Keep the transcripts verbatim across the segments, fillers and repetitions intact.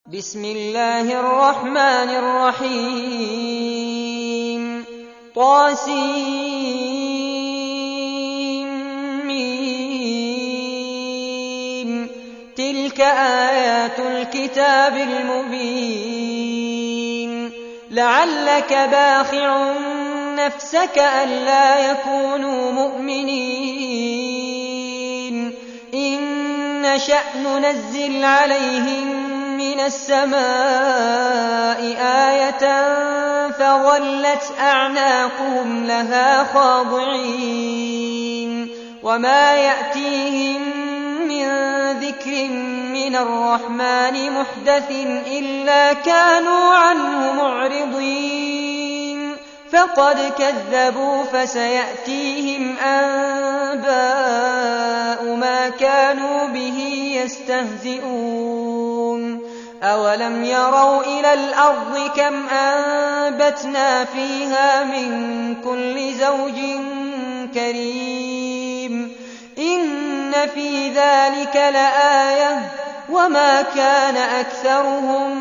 بسم الله الرحمن الرحيم طاسيم تلك آيات الكتاب المبين لعلك باخع نفسك ألا يكونوا مؤمنين إن نشأ ننزل عليهم من السماء آية فظلت أعناقهم لها خاضعين وما يأتيهم من ذكر من الرحمن محدث إلا كانوا عنه معرضين فقد كذبوا فسيأتيهم أنباء ما كانوا به يستهزئون أولم يروا إلى الأرض كم أنبتنا فيها من كل زوج كريم إن في ذلك لآية وما كان أكثرهم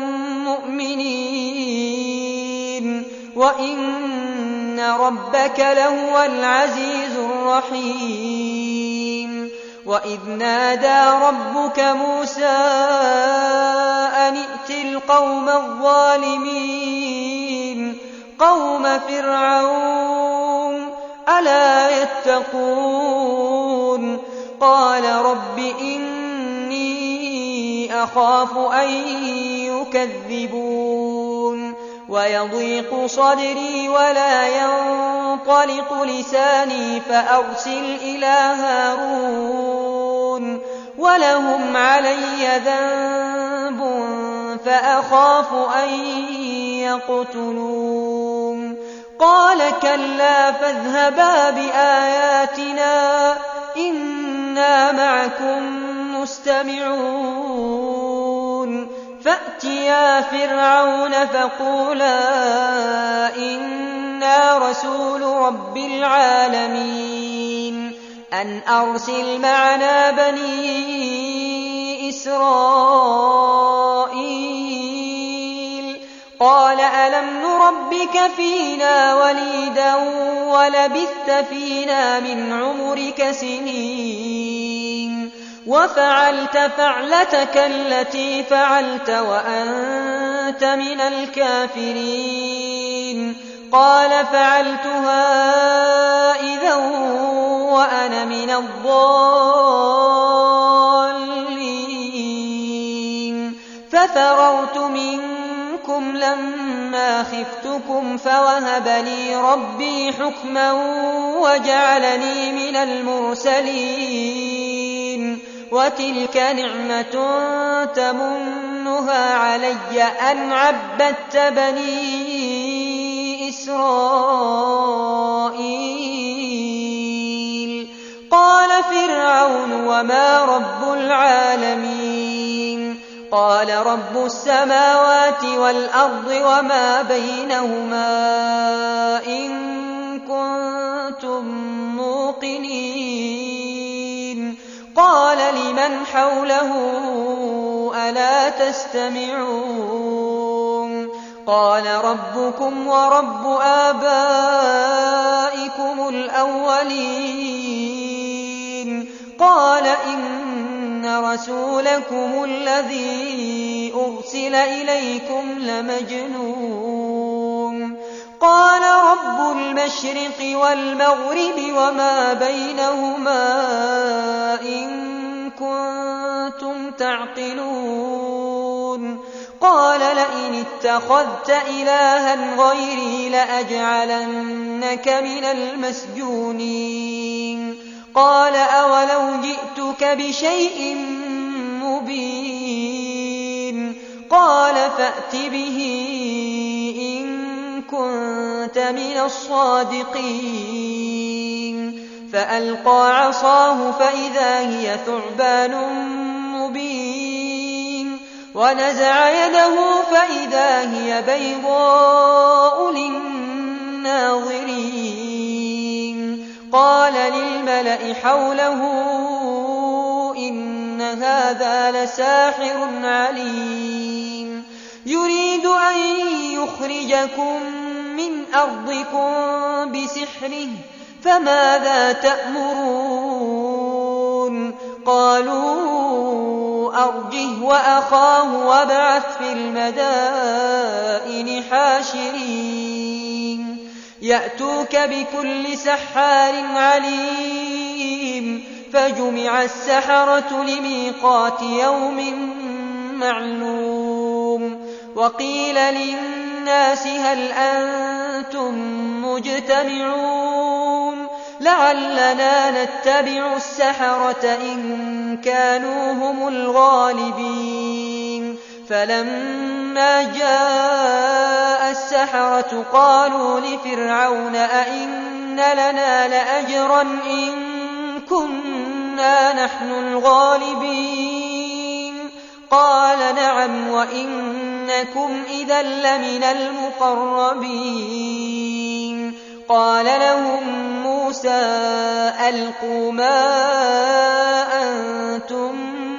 مؤمنين وإن ربك لهو العزيز الرحيم وإذ نادى ربك موسى أن ائت القوم الظالمين قوم فرعون ألا يتقون قال رب إني أخاف أن يكذبون ويضيق صدري ولا ينطلق لساني فأرسل إلى هارون ولهم علي ذنب فأخاف أن يقتلون قال كلا فاذهبا بآياتنا إنا معكم مستمعون فأتيا فرعون فقولا إنا رسول رب العالمين أن أرسل معنا بني إسرائيل قال ألم نربك فينا وليدا ولبثت فينا من عمرك سنين وفعلت فعلتك التي فعلت وأنت من الكافرين قال فعلتها إذا وأنا من الضالين ففررت منكم لما خفتكم فوهب لي ربي حكما وجعلني من المرسلين وتلك نعمة تمنها علي أن عبدت بني إسرائيل قال فرعون وما رب العالمين قال رب السماوات والأرض وما بينهما إن كنتم موقنين قال لمن حوله ألا تستمعون قال ربكم ورب آبائكم الأولين قال إن رسولكم الذي أرسل إليكم لمجنون قال رب المشرق والمغرب وما بينهما إن كنتم تعقلون قال لئن اتخذت إلها غيري لأجعلنك من المسجونين قال أولو جئتك بشيء مبين قال فأت به إن كنت من الصادقين فألقى عصاه فإذا هي ثعبان مبين ونزع يده فإذا هي بيضاء للناظرين قال للملأ حوله إن هذا لساحر عليم ليخرجكم من أرضكم بسحره فماذا تأمرون قالوا أرجه وأخاه وابعث في المدائن حاشرين يأتوك بكل سحار عليم فجمع السحرة لميقات يوم معلوم وقيل للناس هل أنتم مجتمعون لعلنا نتبع السحرة إن كانوا هم الغالبين فلما جاء السحرة قالوا لفرعون أئن لنا لأجرا إن كنا نحن الغالبين قال نعم وإنكم إذا لمن المقربين قال لهم موسى ألقوا ما أنتم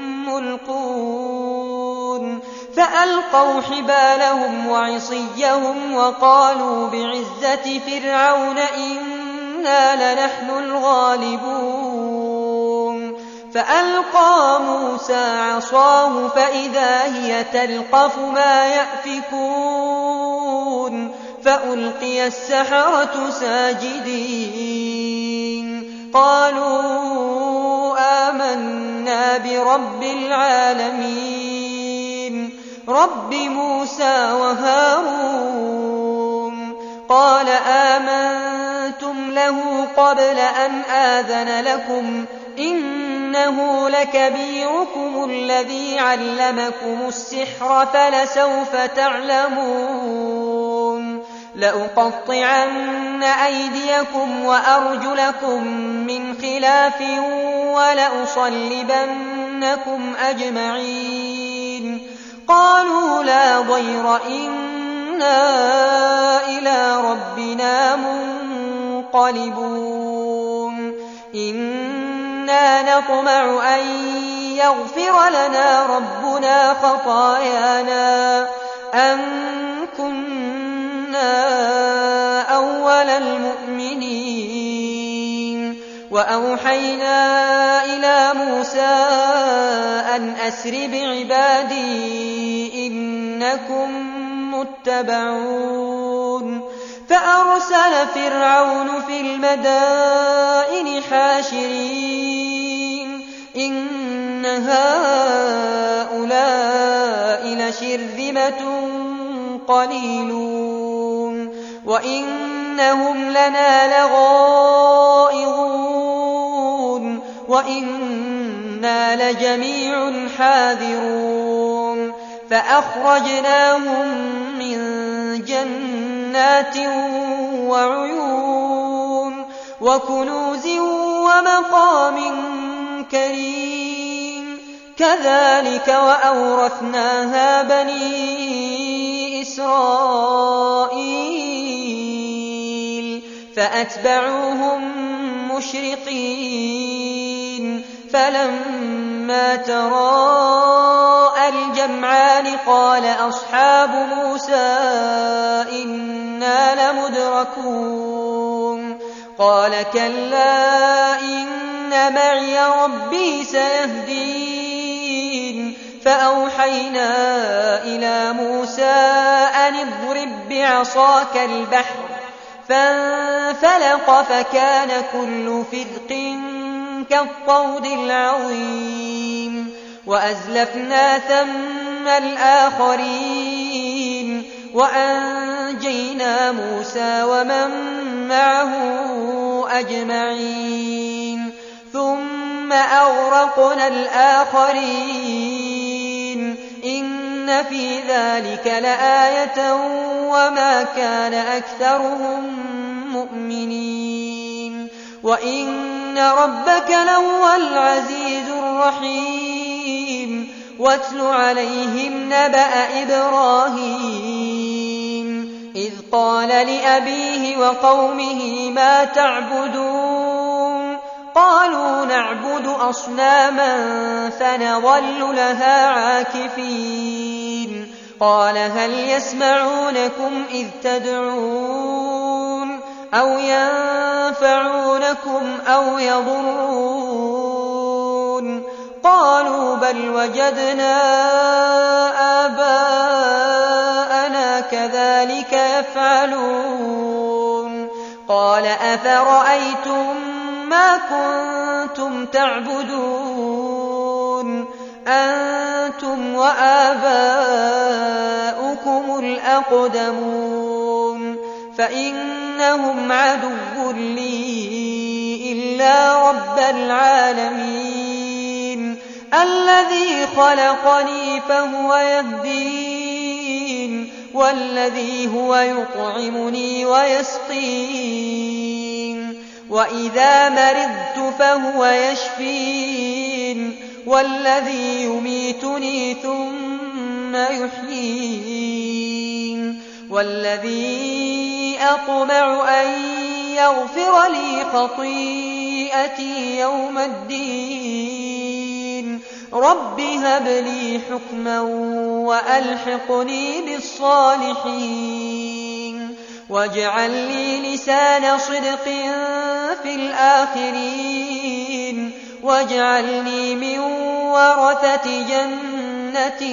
ملقون فألقوا حبالهم وعصيهم وقالوا بعزة فرعون إنا لنحن الغالبون فألقى موسى عصاه فإذا هي تلقف ما يأفكون فألقي السحرة ساجدين قالوا آمنا برب العالمين رب موسى وهارون قال آمنتم له قبل أن آذن لكم إنه لكبيركم الذي علمكم السحر فلسوف تعلمون لأقطعن أيديكم وأرجلكم من خلاف ولأصلبنكم أجمعين قالوا لا ضير إنا إلى ربنا منقلبون إنا نطمع أن يغفر لنا ربنا خطايانا أن كنا أول المؤمنين وأوحينا إلى موسى أن أسر بعبادي إنكم متبعون فأرسل فرعون في المدائن حاشرين إن هؤلاء لشرذمة قليلون وإنهم لنا لغائظون وإنا لجميع حاذرون فأخرجناهم من جنات وعيون وكنوز ومقام كريم كذلك وأورثناها بني إسرائيل فأتبعوهم مشرقين فلما تراءى الجمعان قال أصحاب موسى إنا لمدركون قال كلا إن معي ربي سيهدين فأوحينا إلى موسى أن اضرب بعصاك البحر فانفلق فكان كل فرق كالطود العظيم وأزلفنا ثم الآخرين وأنجينا موسى ومن معه أجمعين ثم أغرقنا الآخرين إن في ذلك لآية وما كان أكثرهم مؤمنين وإن ربك لهو العزيز الرحيم واتل عليهم نبأ إبراهيم إذ قال لأبيه وقومه ما تعبدون قالوا نعبد أصناما فنظل لها عاكفين قال هل يسمعونكم إذ تدعون أو ينفعونكم أو يضرون قالوا بل وجدنا آباءنا كذلك يفعلون قال أفرأيتم ما كنتم تعبدون أنتم وآباؤكم الأقدمون فإنهم عدو لي إلا رب العالمين الذي خلقني فهو يهدين والذي هو يطعمني ويسقين وإذا مرضت فهو يشفين والذي يميتني ثم يحيين والذي أطمع أن يغفر لي خطيئتي يوم الدين رب هب لي حكما وألحقني بالصالحين واجعل لي لسان صدق في الآخرين واجعلني من ورثة جنة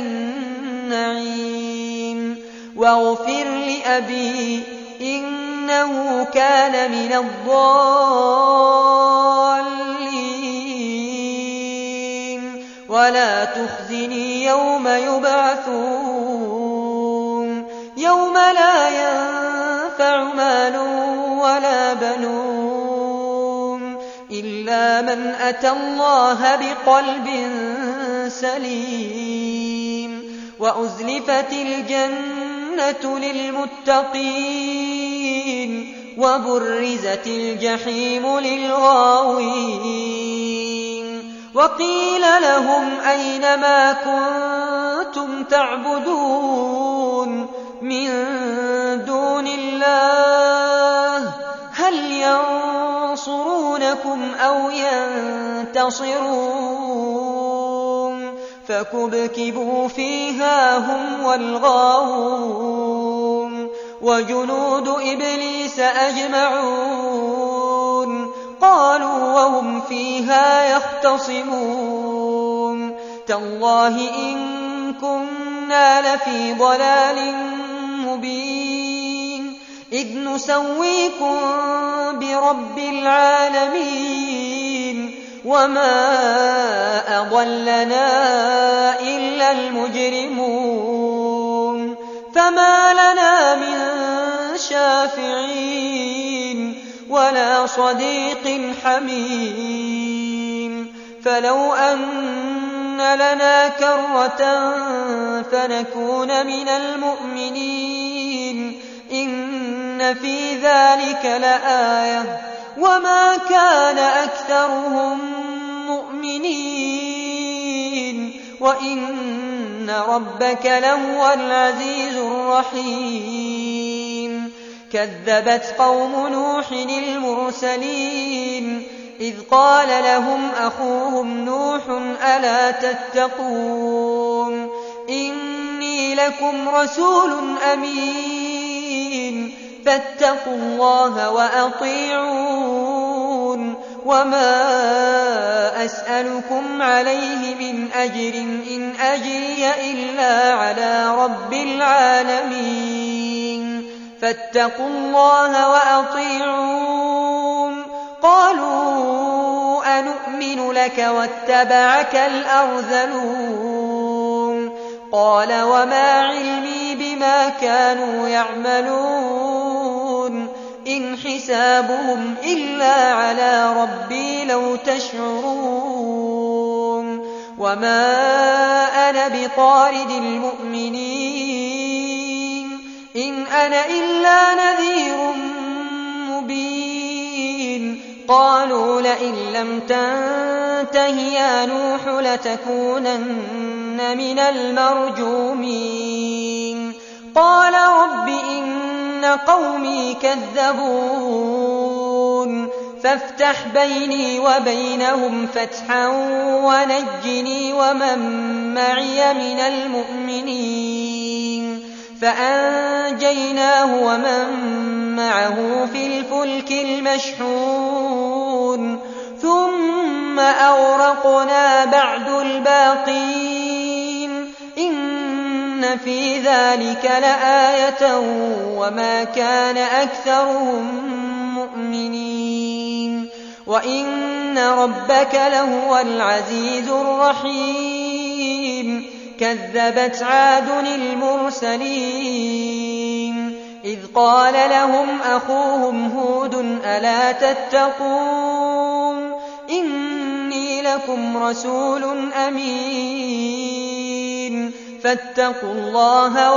النعيم واغفر لأبي إنه كان من الضالين ولا تخزني يوم يبعثون يوم لا ينفع مال ولا بنون إلا من أتى الله بقلب سليم وأزلفت الجنة للمتقين وبرزت الجحيم للغاوين وقيل لهم أين ما كنتم تعبدون من دون الله هل ينصرونكم أو ينتصرون فكبكبوا فيها هم والغاوون وجنود إبليس أجمعون قالوا وهم فيها يختصمون تالله إن كنا لفي ضلال مبين إذ نسويكم برب العالمين وما أضلنا إلا المجرمون فما لنا من شافعين ولا صديق حميم فلو أن لنا كرة فنكون من المؤمنين إن في ذلك لآية وما كان أكثرهم مؤمنين وإن ربك لهو العزيز الرحيم كذبت قوم نوح المرسلين إذ قال لهم أخوهم نوح ألا تتقون إني لكم رسول أمين فاتقوا الله وأطيعون وما أسألكم عليه من أجر إن أجري إلا على رب العالمين فاتقوا الله وأطيعون قالوا أنؤمن لك واتبعك الأرذلون قال وما علمي بما كانوا يعملون إن حسابهم إلا على ربي لو تشعرون وما أنا بطارد المؤمنين إن أنا إلا نذير مبين قالوا لئن لم تنته يا نوح لتكونن من المرجومين قال رب إن قومي كذبون فافتح بيني وبينهم فتحا ونجني ومن معي من المؤمنين فأنجيناه ومن معه في الفلك المشحون ثم أغرقنا بعد الباقين إن في ذلك لآية وما كان أكثرهم مؤمنين وإن ربك لهو العزيز الرحيم كذبت عاد المرسلين إذ قال لهم أخوهم هود ألا تتقون إني لكم رسول أمين فاتقوا الله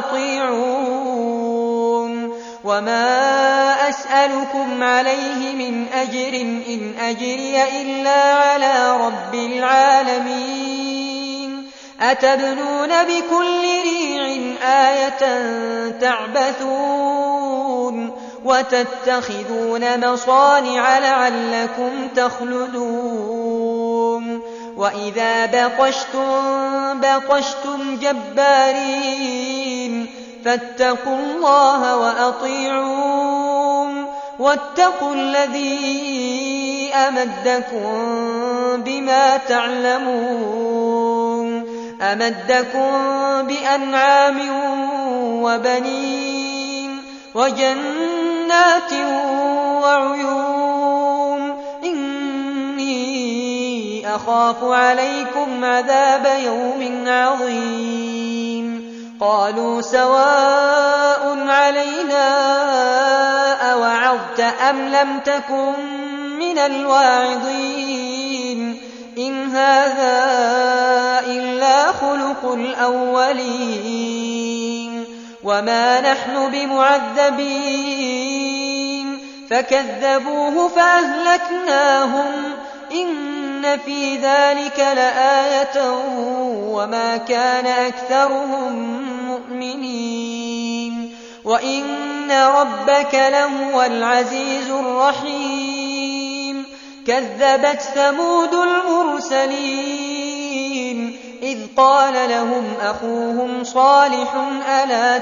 وأطيعون وما أسألكم عليه من أجر إن أجري إلا على رب العالمين أتبنون بكل ريع آية تعبثون وتتخذون مصانع لعلكم تخلدون وإذا بطشتم بطشتم جبارين فاتقوا الله وأطيعون واتقوا الذي أمدكم بما تعلمون أمدكم بأنعام وبنين وجنات وعيون إني أخاف عليكم عذاب يوم عظيم قالوا سواء علينا أوعظت أم لم تكن من الواعظين إن هذا إلا خلق الأولين وما نحن بمعذبين فكذبوه فأهلكناهم إن في ذلك لآية وما كان أكثرهم مؤمنين وإن ربك لهو العزيز الرحيم كذبت ثمود المرسلين إذ قال لهم أخوهم صالح ألا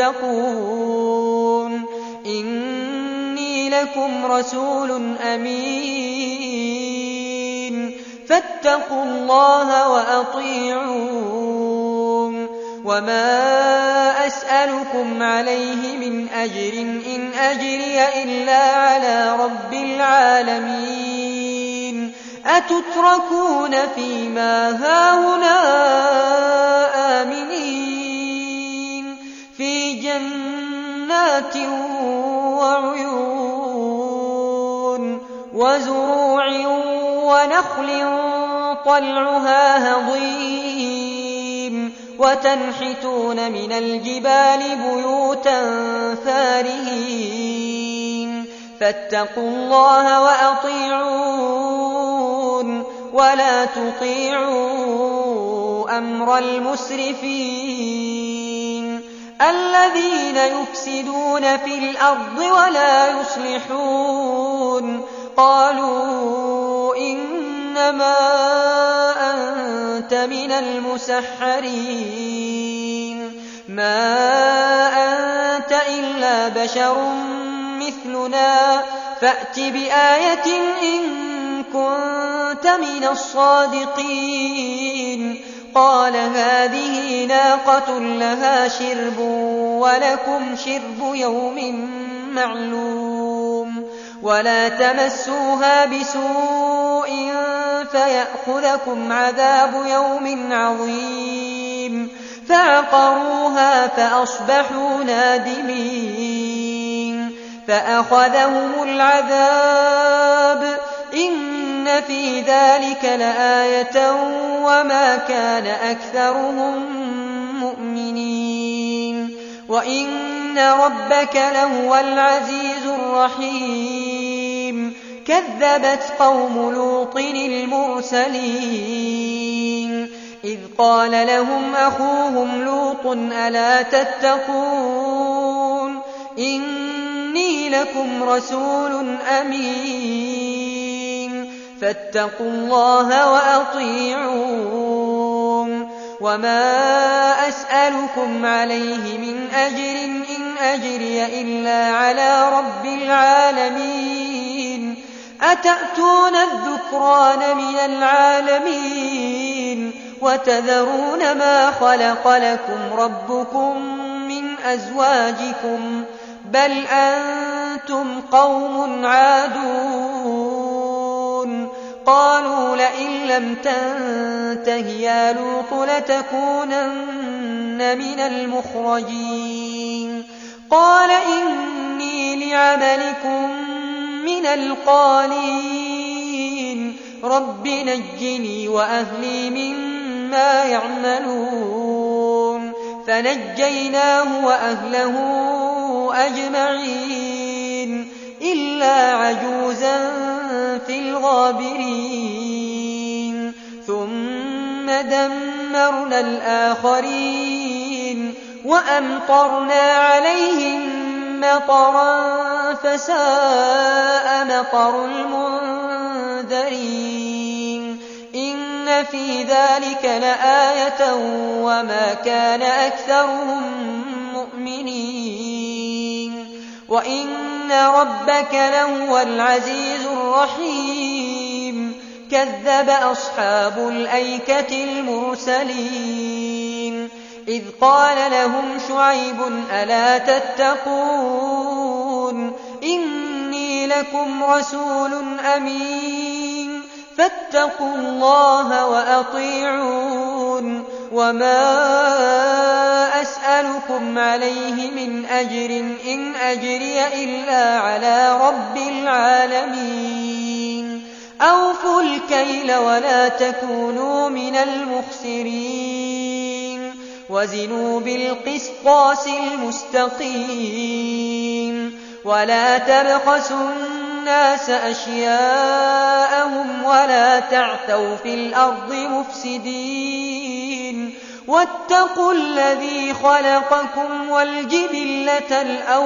تتقون إني لكم رسول أمين فاتقوا الله وأطيعون وما أسألكم عليه من أجر إن أجري إلا على رب العالمين أتتركون فيما هاهنا آمنين في جنات وعيون وزروع ونخل طلعها هضيم وتنحتون من الجبال بيوتا فارهين فاتقوا الله وأطيعون ولا تطيعوا أمر المسرفين الذين يفسدون في الأرض ولا يصلحون قالوا إنما أنت من المسحرين ما أنت إلا بشر مثلنا فأت بآية إن كنت من الصادقين قال هذه ناقة لها شرب ولكم شرب يوم معلوم ولا تمسوها بسوء فيأخذكم عذاب يوم عظيم فعقروها فأصبحوا نادمين فأخذهم العذاب إن في ذلك لآية وما كان أكثرهم مؤمنين وإن ربك لهو العزيز الرحيم كذبت قوم لوط المرسلين إذ قال لهم أخوهم لوط ألا تتقون إني لكم رسول أمين فاتقوا الله وأطيعون وما أسألكم عليه من أجر إن أجري إلا على رب العالمين أتأتون الذكران من العالمين وتذرون ما خلق لكم ربكم من أزواجكم بل أنتم قوم عادون قالوا لئن لم تنته يا لوط لتكونن من المخرجين قال إني لعملكم من القالين رب نجني وأهلي مما يعملون فنجيناه وأهله أجمعين إلا عجوزا في الغابرين ثم دمرنا الآخرين وأمطرنا عليهم مطرا فساء مطر المنذرين إن في ذلك لآية وما كان أكثرهم مؤمنين وإن ربك لهو العزيز الرحيم كذب أصحاب الأيكة المرسلين إذ قال لهم شعيب ألا تتقون إني لكم رسول أمين فاتقوا الله وأطيعون وما أسألكم عليه من أجر إن أجري إلا على رب العالمين أوفوا الكيل ولا تكونوا من المخسرين وزنوا بالقسطاس المستقيم ولا تبخسوا الناس أشياءهم ولا تعثوا في الأرض مفسدين واتقوا الذي خلقكم والجبلة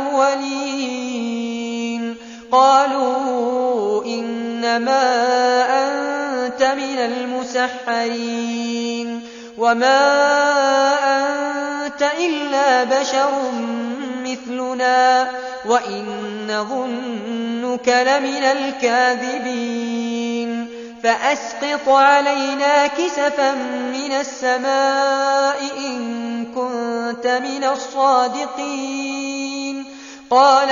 الأولين قالوا إنما أنت من المسحرين وما أنت إلا بشر مثلنا وإن نظنك لمن الكاذبين فأسقط علينا كسفا من السماء إن كنت من الصادقين قال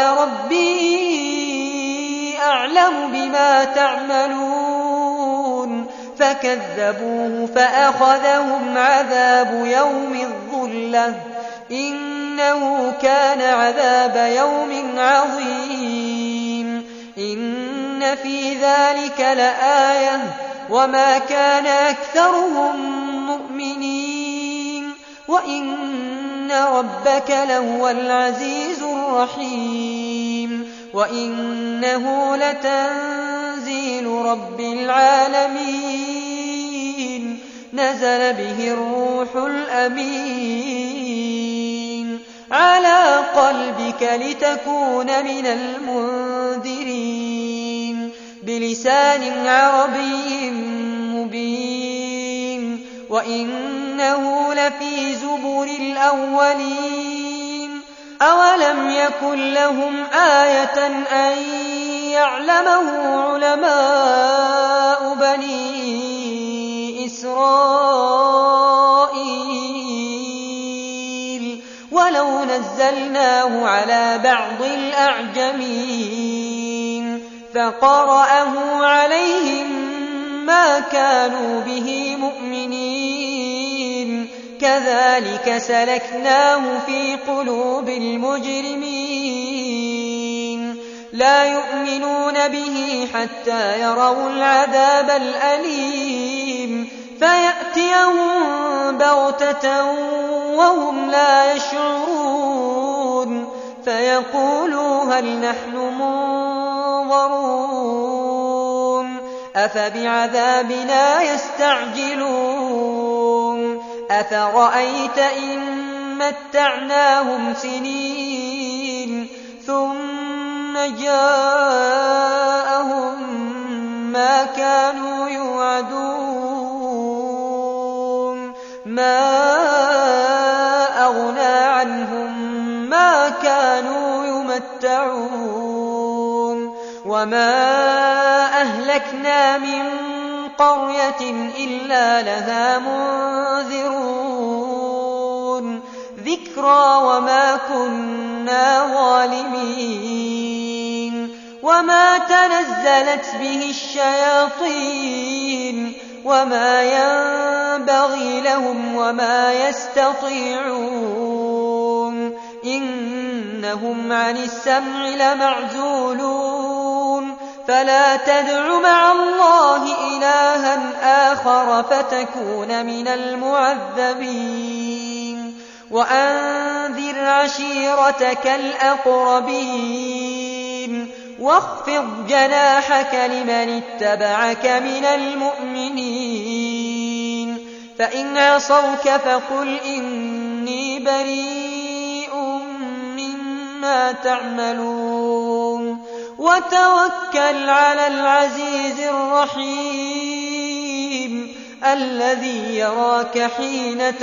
ربي أعلم بما تعملون فكذبوه فأخذهم عذاب يوم الظلة إنه كان عذاب يوم عظيم إن في ذلك لآية وما كان أكثرهم مؤمنين وإن ربك لهو العزيز الرحيم وإنه لتنزيل رب العالمين نزل به الروح الأمين على قلبك لتكون من المنذرين بلسان عربي مبين وإنه لفي زبر الأولين أولم يكن لهم آية أن يعلمه علماء بني إسرائيل ولو نزلناه على بعض الأعجمين فقرأه عليهم ما كانوا به مؤمنين كذلك سلكناه في قلوب المجرمين لا يؤمنون به حتى يروا العذاب الأليم فيأتيهم بغتة وهم لا يشعرون فيقولوا هل نحن منظرون أفبعذابنا يستعجلون أفرأيت إن متعناهم سنين ثم جاءهم ما كانوا يوعدون ما أغنى عنهم ما كانوا يمتعون وما أهلكنا من قرية إلا لها منذرون ذكرى وما كنا ظالمين وما تنزلت به الشياطين وما ينبغي لهم وما يستطيعون إنهم عن السمع لمعزولون فلا تدع مع الله إلها آخر فتكون من المعذبين وأنذر عشيرتك الأقربين واخفض جناحك لمن اتبعك من المؤمنين فإن عصوك فقل إني بريء مما تعملون وتوكل على العزيز الرحيم الذي يراك حين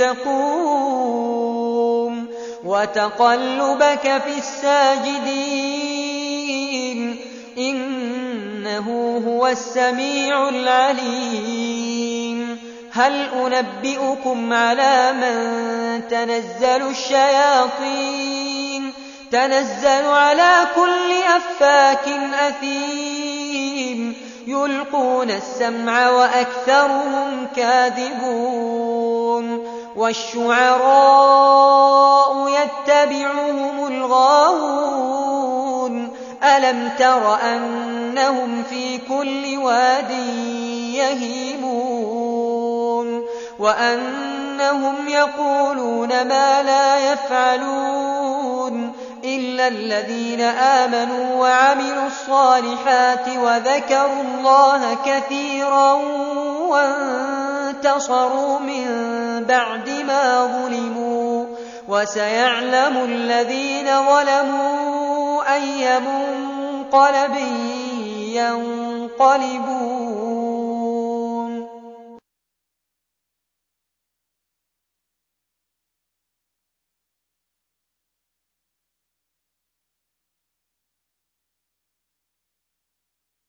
تقوم وتقلبك في الساجدين إنه هو السميع العليم هل أنبئكم على من تنزل الشياطين تنزل على كل أفاك أثيم يلقون السمع وأكثرهم كاذبون والشعراء يتبعهم الغاوون ألم تر أنهم في كل واد يهيمون وأنهم يقولون ما لا يفعلون إلا الذين آمنوا وعملوا الصالحات وذكروا الله كثيرا وانتصروا من بعد ما ظلموا وسيعلم الذين ظلموا أي منقلب ينقلبون